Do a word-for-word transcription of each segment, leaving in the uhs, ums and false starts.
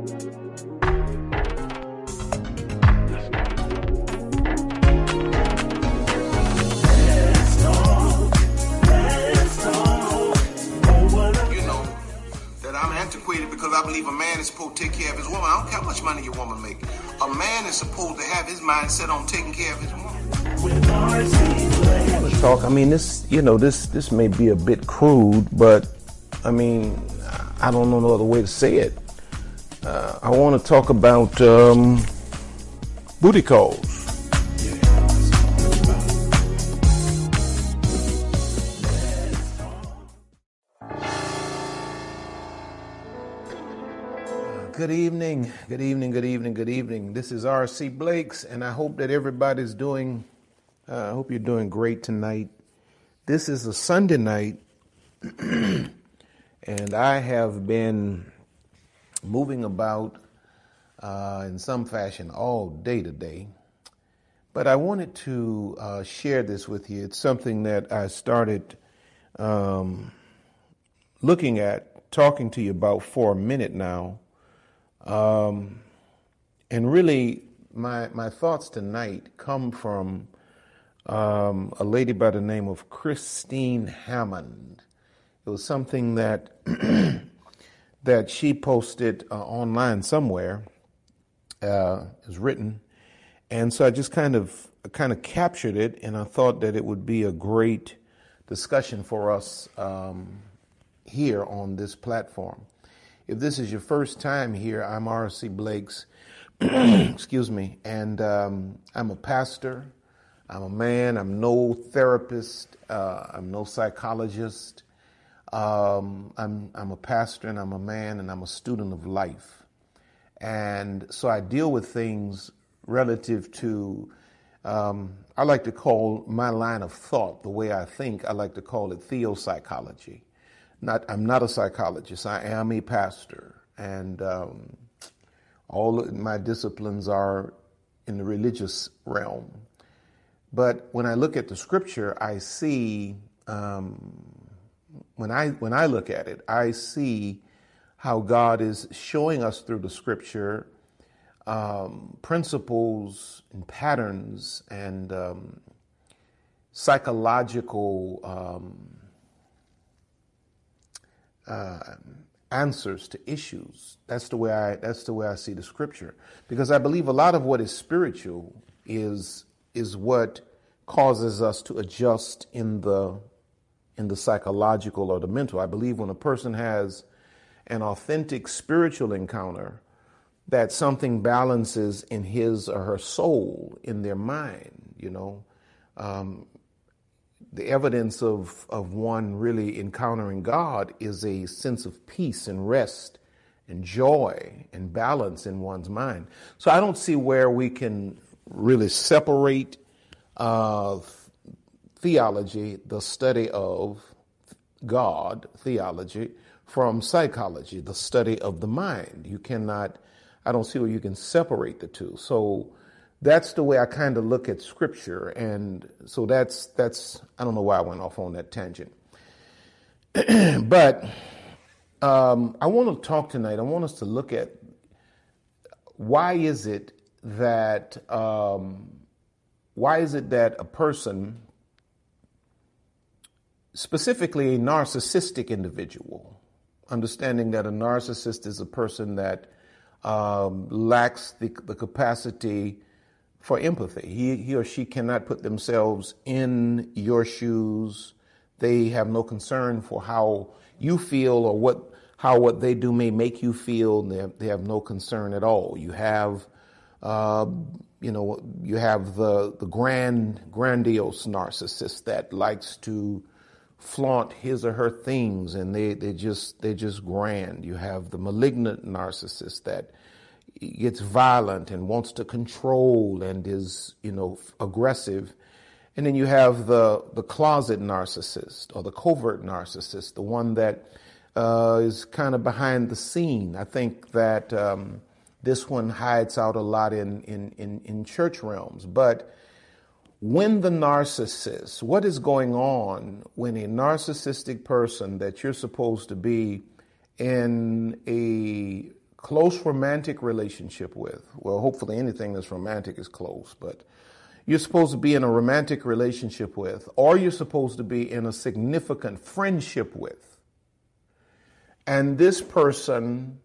Because I believe a man is supposed to take care of his woman. I don't care how much money your woman make. A man is supposed to have his mind set on taking care of his woman. I want to talk. I mean, this, you know, this this may be a bit crude, but I mean, I don't know no other way to say it. Uh, I want to talk about um, booty calls. Good evening, good evening, good evening, good evening. This is R C Blakes, and I hope that everybody's doing, uh, I hope you're doing great tonight. This is a Sunday night, and I have been moving about uh, in some fashion all day today. But I wanted to uh, share this with you. It's something that I started um, looking at, talking to you about for a minute now. Um, and really, my my thoughts tonight come from um, a lady by the name of Christine Hammond. It was something that that she posted uh, online somewhere. Uh, it was written, and so I just kind of kind of captured it, and I thought that it would be a great discussion for us um, here on this platform. If this is your first time here, I'm R C Blakes, excuse me, and um, I'm a pastor, I'm a man, I'm no therapist, uh, I'm no psychologist, um, I'm, I'm a pastor and I'm a man and I'm a student of life. And so I deal with things relative to, um, I like to call my line of thought, the way I think, I like to call it theopsychology. Not, I'm not a psychologist. I am a pastor, and um, all of my disciplines are in the religious realm. But when I look at the scripture, I see um, when I when I look at it, I see how God is showing us through the scripture um, principles and patterns and um, psychological. Um, Uh, answers to issues. That's the way I. That's the way I see the scripture, because I believe a lot of what is spiritual is is what causes us to adjust in the in the psychological or the mental. I believe when a person has an authentic spiritual encounter, that something balances in his or her soul, in their mind. You know. Um, The evidence of, of one really encountering God is a sense of peace and rest and joy and balance in one's mind. So I don't see where we can really separate uh, theology, the study of God, theology, from psychology, the study of the mind. You cannot, I don't see where you can separate the two. So that's the way I kind of look at scripture. And so that's, that's, I don't know why I went off on that tangent. But um, I want to talk tonight, I want us to look at why is it that, um, why is it that a person, specifically a narcissistic individual, understanding that a narcissist is a person that um, lacks the, the capacity for empathy. He, he or she cannot put themselves in your shoes. They have no concern for how you feel or what how what they do may make you feel. They have, they have no concern at all. You have, uh, you know, you have the the grand grandiose narcissist that likes to flaunt his or her things, and they they just they just grand. You have the malignant narcissist that gets violent and wants to control and is, you know, aggressive. And then you have the, the closet narcissist or the covert narcissist, the one that uh, is kind of behind the scene. I think that um, this one hides out a lot in, in, in, in church realms. But when the narcissist, what is going on when a narcissistic person that you're supposed to be in a close romantic relationship with. Well, hopefully anything that's romantic is close, but you're supposed to be in a romantic relationship with, or you're supposed to be in a significant friendship with. And this person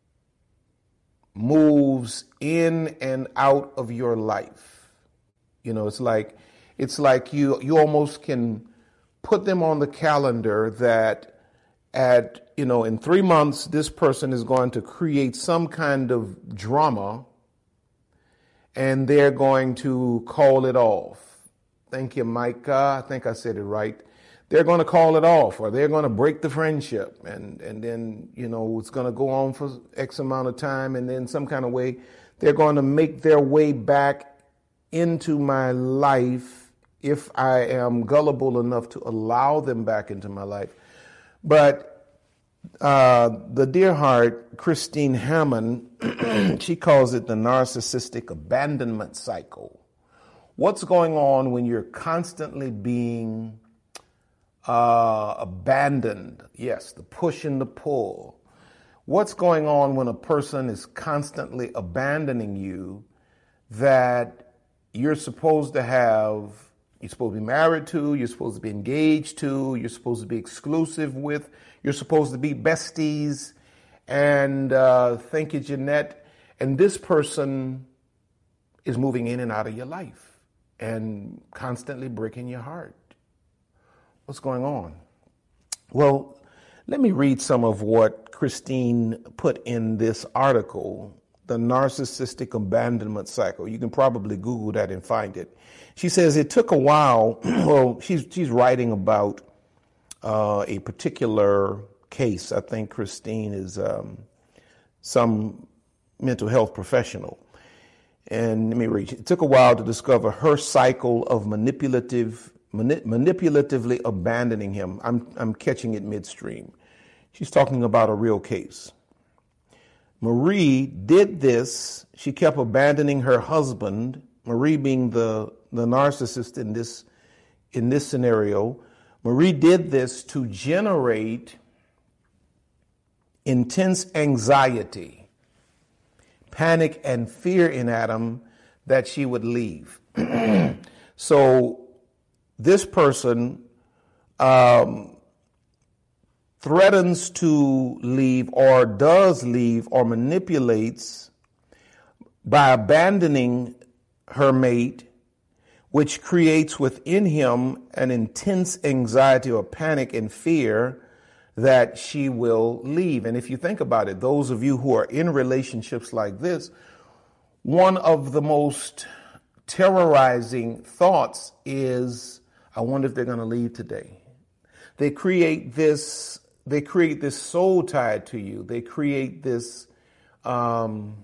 moves in and out of your life. You know, it's like it's like you you almost can put them on the calendar that at, you know, in three months, this person is going to create some kind of drama and they're going to call it off. Thank you, Micah. I think I said it right. They're going to call it off, or they're going to break the friendship. And, and then, you know, it's going to go on for X amount of time. And then some kind of way, they're going to make their way back into my life if I am gullible enough to allow them back into my life. But uh, the dear heart, Christine Hammond, she calls it the narcissistic abandonment cycle. What's going on when you're constantly being uh, abandoned? Yes, the push and the pull. What's going on when a person is constantly abandoning you that you're supposed to have, you're supposed to be married to, you're supposed to be engaged to, you're supposed to be exclusive with, you're supposed to be besties, and uh, thank you, Jeanette. And this person is moving in and out of your life and constantly breaking your heart. What's going on? Well, let me read some of what Christine put in this article, The Narcissistic Abandonment Cycle. You can probably Google that and find it. She says it took a while. Well, she's she's writing about uh, a particular case. I think Christine is um, some mental health professional. And let me read. It took a while to discover her cycle of manipulative, mani- manipulatively abandoning him. I'm I'm catching it midstream. She's talking about a real case. Marie did this. She kept abandoning her husband, Marie being the, the narcissist in this, in this scenario. Marie did this to generate intense anxiety, panic, and fear in Adam that she would leave. So this person um, threatens to leave or does leave or manipulates by abandoning her mate, which creates within him an intense anxiety or panic and fear that she will leave. And if you think about it, those of you who are in relationships like this, one of the most terrorizing thoughts is, I wonder if they're going to leave today. They create this They create this soul tie to you. They create this um,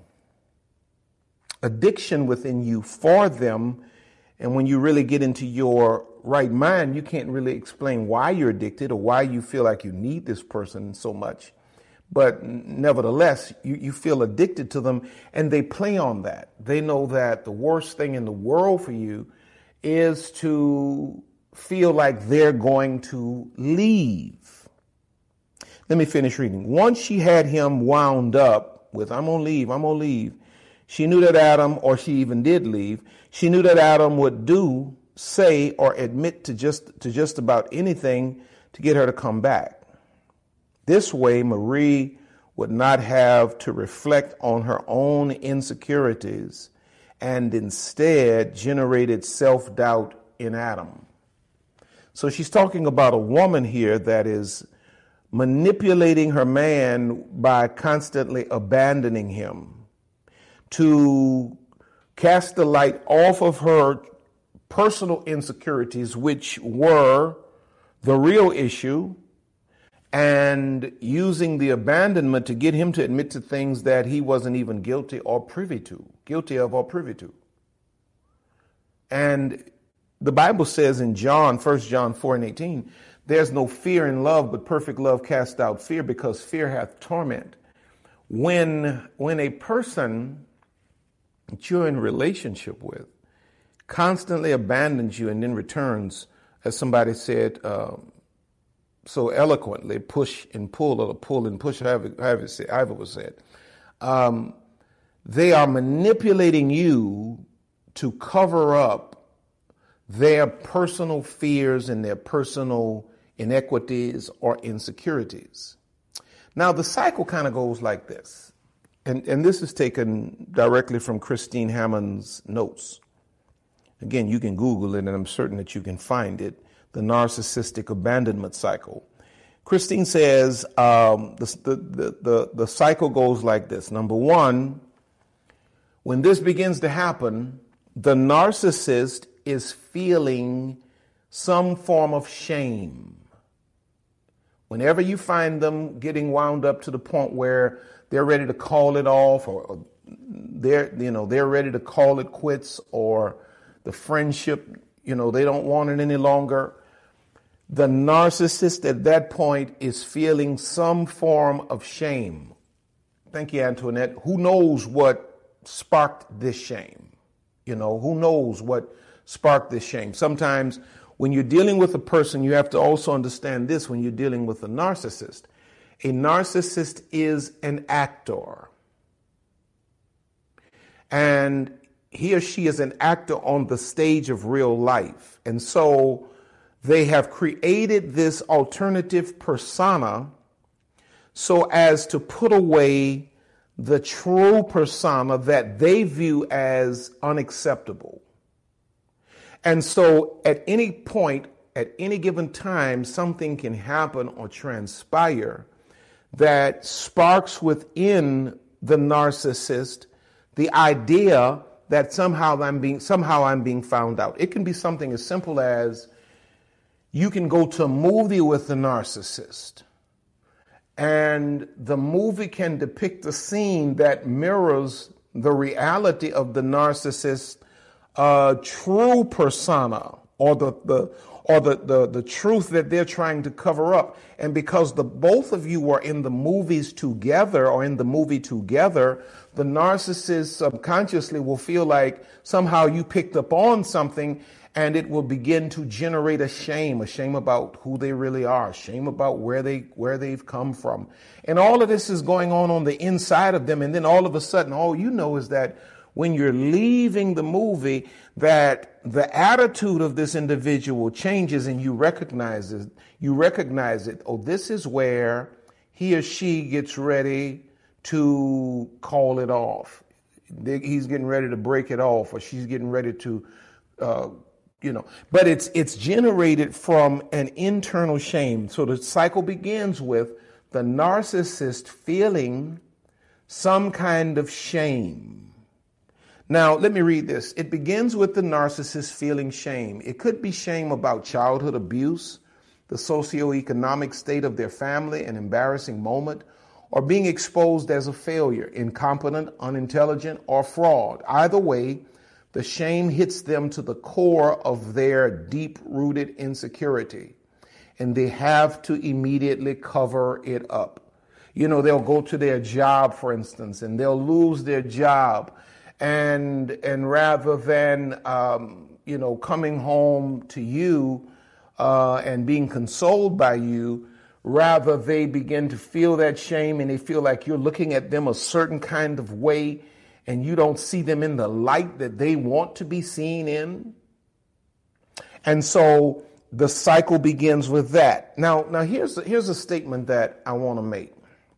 addiction within you for them. And when you really get into your right mind, you can't really explain why you're addicted or why you feel like you need this person so much. But nevertheless, you, you feel addicted to them, and they play on that. They know that the worst thing in the world for you is to feel like they're going to leave. Let me finish reading. Once she had him wound up with, I'm going to leave, I'm going to leave, she knew that Adam, or she even did leave, she knew that Adam would do, say, or admit to just, to just about anything to get her to come back. This way, Marie would not have to reflect on her own insecurities and instead generated self-doubt in Adam. So she's talking about a woman here that is manipulating her man by constantly abandoning him to cast the light off of her personal insecurities, which were the real issue, and using the abandonment to get him to admit to things that he wasn't even guilty or privy to, guilty of or privy to. And the Bible says in John, First John four and eighteen, there's no fear in love, but perfect love casts out fear, because fear hath torment. When, when a person that you're in relationship with constantly abandons you and then returns, as somebody said uh, so eloquently, push and pull, or pull and push, however, however, it said, however it was said. um, they are manipulating you to cover up their personal fears and their personal inequities or insecurities. Now, the cycle kind of goes like this, and, and this is taken directly from Christine Hammond's notes. Again, you can Google it, and I'm certain that you can find it, the narcissistic abandonment cycle. Christine says um, the, the, the, the cycle goes like this. Number one, when this begins to happen, the narcissist is feeling some form of shame. Whenever you find them getting wound up to the point where they're ready to call it off, or, or they're, you know, they're ready to call it quits, or the friendship, you know, they don't want it any longer, the narcissist at that point is feeling some form of shame. Thank you, Antoinette. Who knows what sparked this shame? You know, who knows what sparked this shame? Sometimes when you're dealing with a person, you have to also understand this when you're dealing with a narcissist. A narcissist is an actor. And he or she is an actor on the stage of real life. And so they have created this alternative persona so as to put away the true persona that they view as unacceptable. And so at any point, at any given time, something can happen or transpire that sparks within the narcissist the idea that somehow I'm being somehow I'm being found out. It can be something as simple as you can go to a movie with the narcissist, and the movie can depict a scene that mirrors the reality of the narcissist's uh, true persona, or the the or the, the the truth that they're trying to cover up. And because the both of you are in the movies together, or in the movie together, the narcissist subconsciously will feel like somehow you picked up on something, and it will begin to generate a shame, a shame about who they really are, shame about where they where they've come from. And all of this is going on on the inside of them. And then all of a sudden, all you know is that when you're leaving the movie, that the attitude of this individual changes, and you recognize it. You recognize it. Oh, this is where he or she gets ready to call it off. He's getting ready to break it off, or she's getting ready to, uh, you know. But it's it's generated from an internal shame. So the cycle begins with the narcissist feeling some kind of shame. Now, let me read this. It begins with the narcissist feeling shame. It could be shame about childhood abuse, the socioeconomic state of their family, an embarrassing moment, or being exposed as a failure, incompetent, unintelligent, or fraud. Either way, the shame hits them to the core of their deep-rooted insecurity, and they have to immediately cover it up. You know, they'll go to their job, for instance, and they'll lose their job. And and rather than, um, you know, coming home to you uh, and being consoled by you, rather they begin to feel that shame, and they feel like you're looking at them a certain kind of way, and you don't see them in the light that they want to be seen in. And so the cycle begins with that. Now, now here's, here's a statement that I want to make.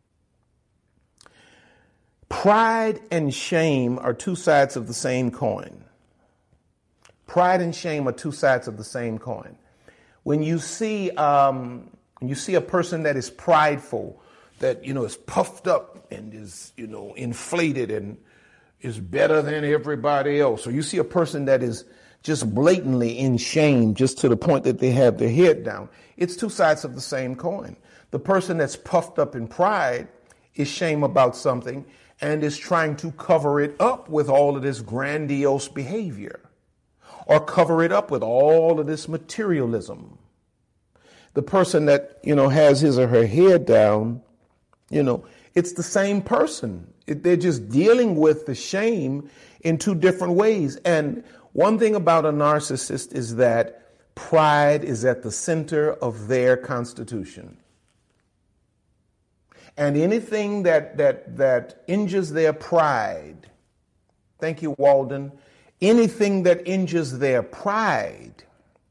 Pride and shame are two sides of the same coin. Pride and shame are two sides of the same coin. When you see um, when you see a person that is prideful, that, you know, is puffed up and is, you know, inflated and is better than everybody else, or you see a person that is just blatantly in shame, just to the point that they have their head down, it's two sides of the same coin. The person that's puffed up in pride is shame about something, and is trying to cover it up with all of this grandiose behavior, or cover it up with all of this materialism. The person that, you know, has his or her head down, you know, it's the same person. It, they're just dealing with the shame in two different ways. And one thing about a narcissist is that pride is at the center of their constitution. And anything that, that, that injures their pride, thank you, Walden, anything that injures their pride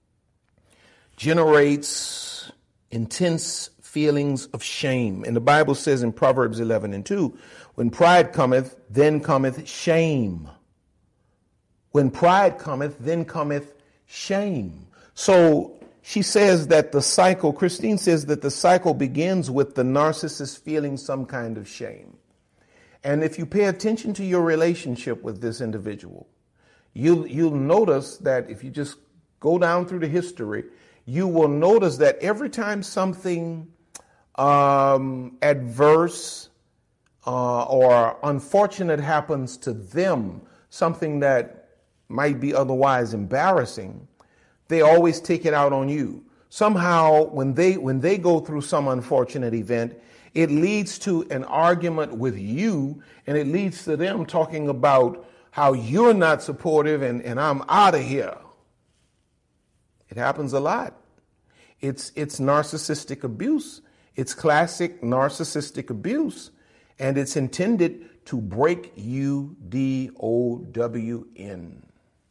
generates intense feelings of shame. And the Bible says in Proverbs eleven and two, when pride cometh, then cometh shame. When pride cometh, then cometh shame. So she says that the cycle, Christine says that the cycle begins with the narcissist feeling some kind of shame. And if you pay attention to your relationship with this individual, you'll, you'll notice that if you just go down through the history, you will notice that every time something um, adverse uh, or unfortunate happens to them, something that might be otherwise embarrassing, they always take it out on you. Somehow, when they when they go through some unfortunate event, it leads to an argument with you, and it leads to them talking about how you're not supportive and, and I'm out of here. It happens a lot. It's it's narcissistic abuse. It's classic narcissistic abuse, and it's intended to break you, D O W N.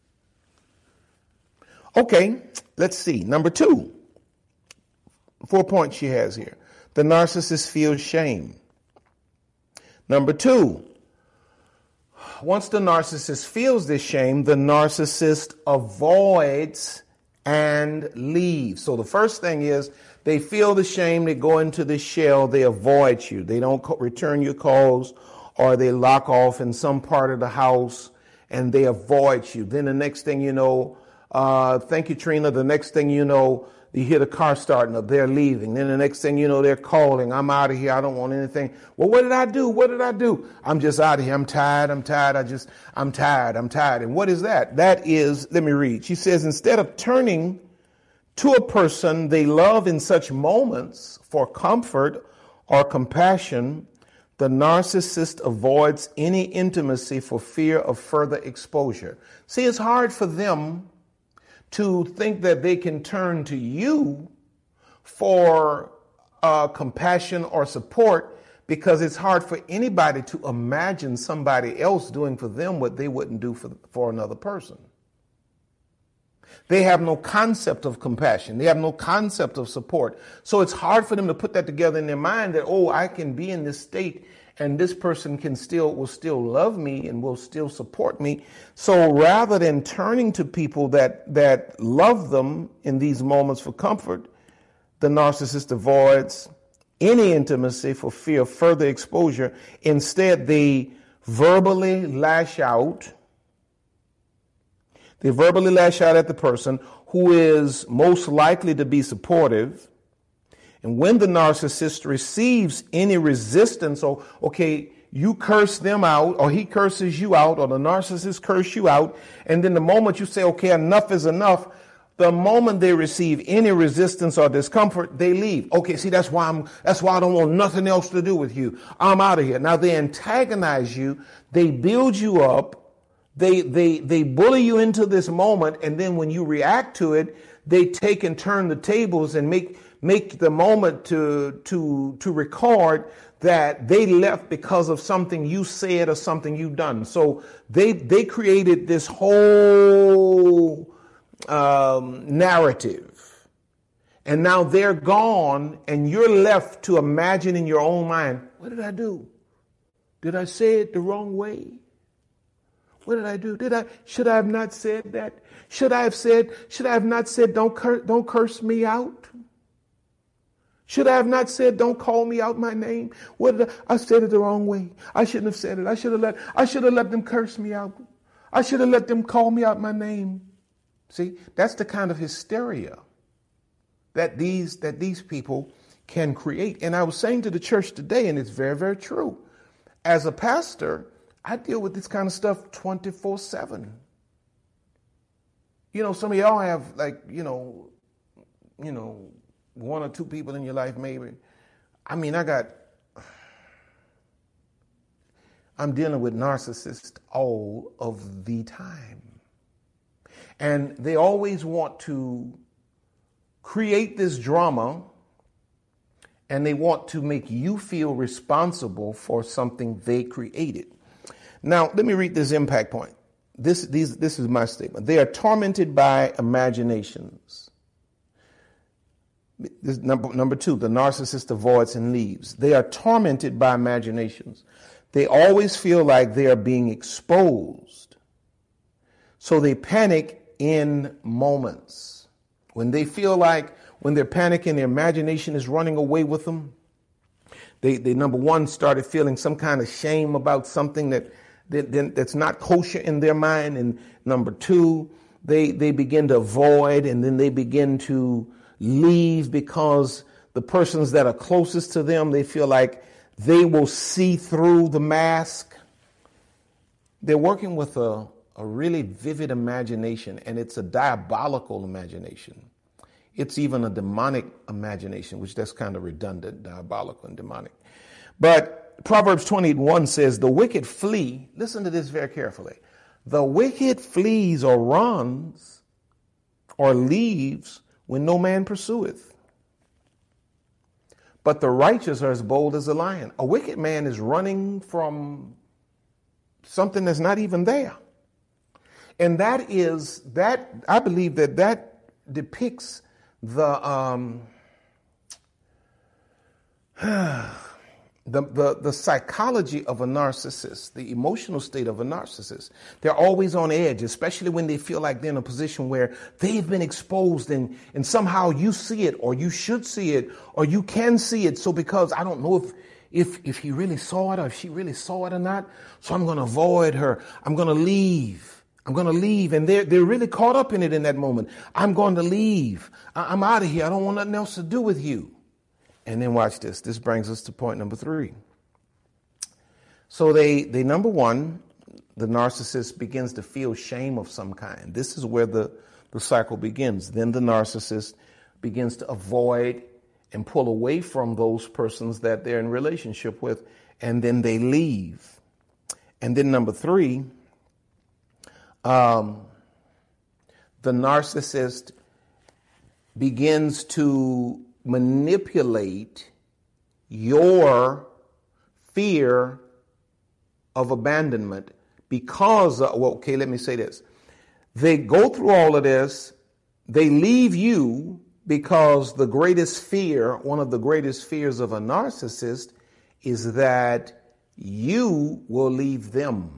Okay, let's see. Number two, four points she has here. The narcissist feels shame. Number two, once the narcissist feels this shame, the narcissist avoids and leaves. So the first thing is they feel the shame, they go into the shell, they avoid you. They don't co- return your calls, or they lock off in some part of the house and they avoid you. Then the next thing you know, Uh, thank you, Trina. The next thing you know, you hear the car starting up. They're leaving. Then the next thing you know, they're calling. I'm out of here. I don't want anything. Well, what did I do? What did I do? I'm just out of here. I'm tired. I'm tired. I just, I'm tired. I'm tired. And what is that? That is, let me read. She says, instead of turning to a person they love in such moments for comfort or compassion, the narcissist avoids any intimacy for fear of further exposure. See, it's hard for them to think that they can turn to you for uh, compassion or support, because it's hard for anybody to imagine somebody else doing for them what they wouldn't do for, for another person. They have no concept of compassion. They have no concept of support. So it's hard for them to put that together in their mind that, oh, I can be in this state and this person can still will still love me and will still support me. So rather than turning to people that that love them in these moments for comfort, the narcissist avoids any intimacy for fear of further exposure. Instead, they verbally lash out. They verbally lash out at the person who is most likely to be supportive. And when the narcissist receives any resistance, or, okay, you curse them out, or he curses you out, or the narcissist curse you out, and then the moment you say, okay, enough is enough, the moment they receive any resistance or discomfort, they leave. Okay, see, that's why I'm, that's why I don't want nothing else to do with you. I'm out of here. Now they antagonize you, they build you up, they, they, they bully you into this moment, and then when you react to it, they take and turn the tables and make make the moment to to to record that they left because of something you said or something you done. So they they created this whole um, narrative, and now they're gone, and you're left to imagine in your own mind, what did I do? Did I say it the wrong way? What did I do? Did I? Should I have not said that? Should I have said? Should I have not said? Don't curse, don't curse me out. Should I have not said, don't call me out my name? What did I, I said it the wrong way. I shouldn't have said it. I should have let, I should have let them curse me out. I should have let them call me out my name. See, that's the kind of hysteria that these, that these people can create. And I was saying to the church today, and it's very, very true. As a pastor, I deal with this kind of stuff twenty-four seven. You know, some of y'all have like, you know, you know, one or two people in your life, maybe. I mean, I got, I'm dealing with narcissists all of the time. And they always want to create this drama and they want to make you feel responsible for something they created. Now, let me read this impact point. This, these, this is my statement. They are tormented by imaginations. This, number, number two, the narcissist avoids and leaves. They are tormented by imaginations. They always feel like they are being exposed. So they panic in moments. When they feel like, when they're panicking, their imagination is running away with them. They, they number one, started feeling some kind of shame about something that, that that's not kosher in their mind. And number two, they, they begin to avoid, and then they begin to leave because the persons that are closest to them, they feel like they will see through the mask. They're working with a, a really vivid imagination, and it's a diabolical imagination. It's even a demonic imagination, which that's kind of redundant, diabolical and demonic. But Proverbs twenty-eight one says, the wicked flee. Listen to this very carefully. The wicked flees or runs or leaves when no man pursueth. But the righteous are as bold as a lion. A wicked man is running from something that's not even there. And that is, that I believe that that depicts the um, the, the the psychology of a narcissist, the emotional state of a narcissist. They're always on edge, especially when they feel like they're in a position where they've been exposed and, and somehow you see it, or you should see it, or you can see it. So because I don't know if if if he really saw it or if she really saw it or not, so I'm going to avoid her. I'm going to leave. I'm going to leave. And they're, they're really caught up in it in that moment. I'm going to leave. I, I'm out of here. I don't want nothing else to do with you. And then watch this. This brings us to point number three. So they, they number one, the narcissist begins to feel shame of some kind. This is where the, the cycle begins. Then the narcissist begins to avoid and pull away from those persons that they're in relationship with. And then they leave. And then number three, Um, the narcissist begins to manipulate your fear of abandonment because, of, well, okay, let me say this. They go through all of this. They leave you because the greatest fear, one of the greatest fears of a narcissist is that you will leave them.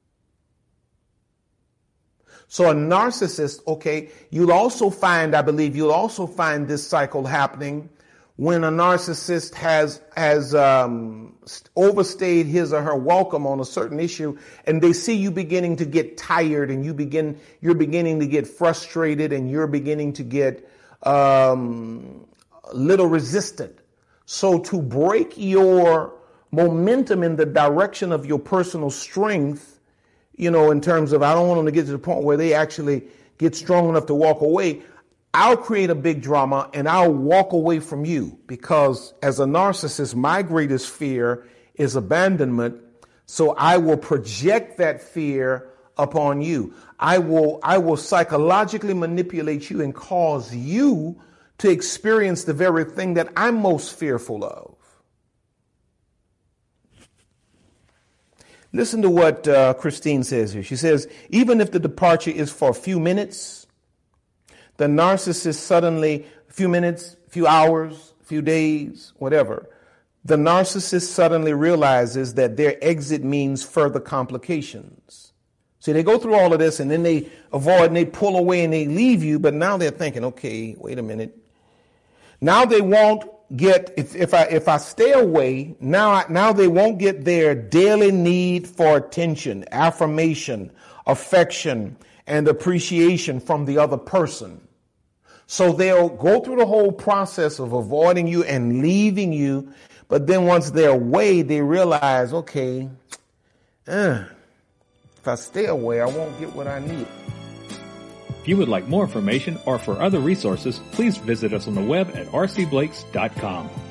So a narcissist, okay, you'll also find, I believe you'll also find this cycle happening when a narcissist has, has um, overstayed his or her welcome on a certain issue, and they see you beginning to get tired, and you begin, you're beginning to get frustrated, and you're beginning to get um, a little resistant. So to break your momentum in the direction of your personal strength, you know, in terms of, I don't want them to get to the point where they actually get strong enough to walk away. I'll create a big drama and I'll walk away from you because as a narcissist, my greatest fear is abandonment. So I will project that fear upon you. I will, I will psychologically manipulate you and cause you to experience the very thing that I'm most fearful of. Listen to what uh, Christine says here. She says, even if the departure is for a few minutes, the narcissist suddenly, a few minutes, a few hours, a few days, whatever, the narcissist suddenly realizes that their exit means further complications. See, they go through all of this and then they avoid and they pull away and they leave you, but now they're thinking, okay, wait a minute. Now they won't get, if, if I if I stay away, now I, now they won't get their daily need for attention, affirmation, affection, and appreciation from the other person. So they'll go through the whole process of avoiding you and leaving you, but then once they're away, they realize, okay, uh, if I stay away, I won't get what I need. If you would like more information or for other resources, please visit us on the web at r c blakes dot com.